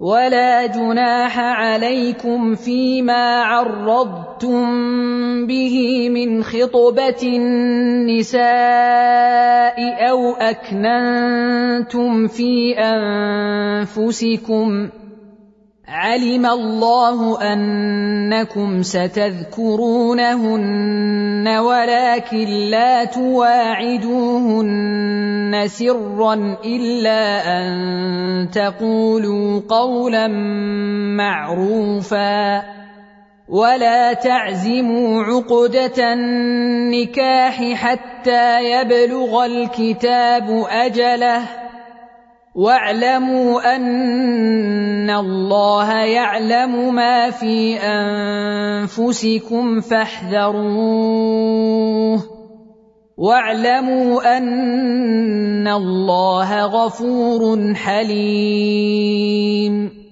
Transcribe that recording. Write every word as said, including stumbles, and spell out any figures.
ولا جناح عليكم فيما عرضتم به من خطبة النساء أو أكننتم في أنفسكم علم الله أنكم ستذكرونهن ولكن لا تواعدوهن سرا إلا أن تقولوا قولا معروفا ولا تعزموا عقدة النكاح حتى يبلغ الكتاب أجله واعلموا أن الله يعلم ما في أنفسكم فاحذروه واعلموا أن الله غفور حليم.